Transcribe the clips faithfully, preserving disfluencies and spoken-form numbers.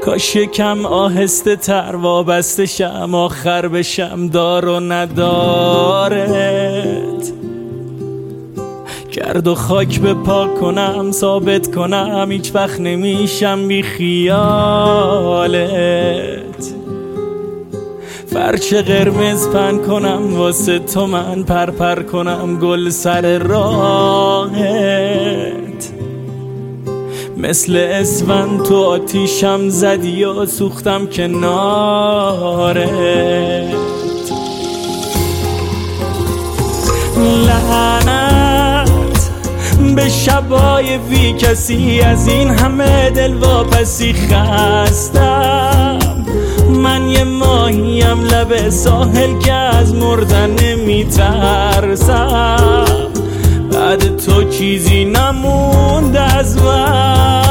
کاش یکم آهسته تر وابسته شم، آخر بشم دار و ندارت. گرد و خاک به پاک کنم، ثابت کنم هیچ وقت نمیشم بی خیالت. فرش قرمز پن کنم واسه تو، من پر پر کنم گل سر راهت. مثل اسفند تو آتیشم زدی و سوختم کنارت. لعنت به شبای بی کسی، از این همه دل واپسی خستم. من یه ماهیم لب ساحل که از مردن نمیترسم. بعد تو چیزی نموند از من.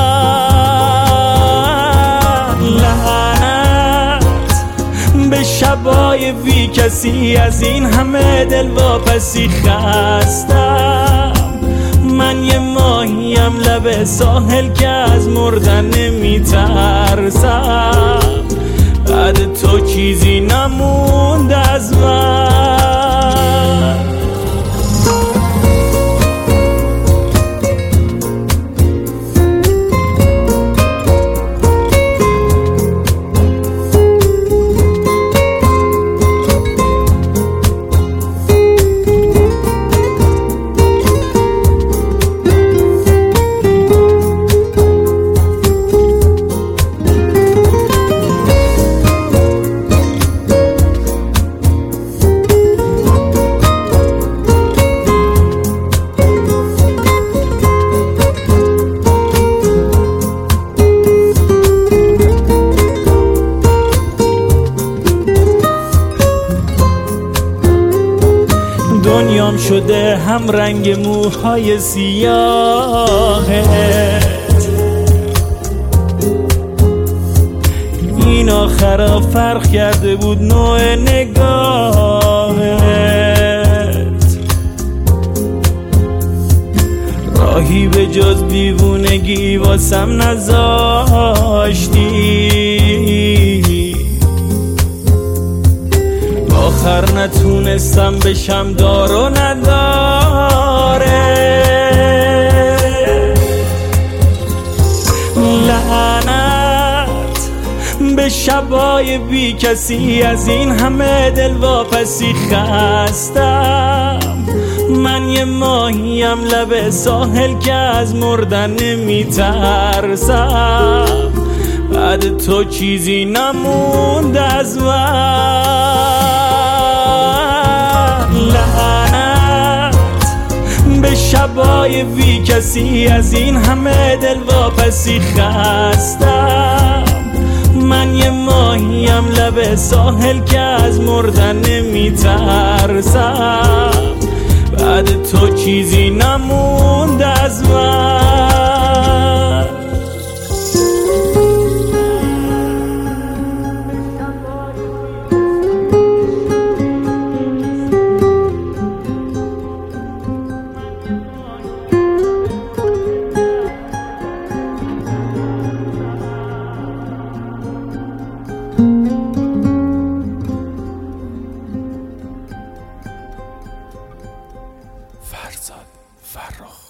لعنت به شبای بی کسی، از این همه دل واپسی خستم. من یه ماهیم لب ساحل که از مردن نمیترسم. بعد تو چیزی نموند از من. دنیام شده هم رنگ موهای سیاهت. این آخرا فرق کرده بود نوع نگاهت. راهی به جز دیوونگی واسم نذاشتی. آخر نتونستم بشم دار و نداره. لعنت به شبای بی کسی، از این همه دل واپسی خستم. من یه ماهیم لب ساحل که از مردن نمیترسم. بعد تو چیزی نموند از من. لعنت به شبای بی کسی، از این همه دل واپسی خستم. من یه ماهیم لب ساحل که از مردن نمیترسم. بعد تو چیزی نموند از من. فرزاد فرخ.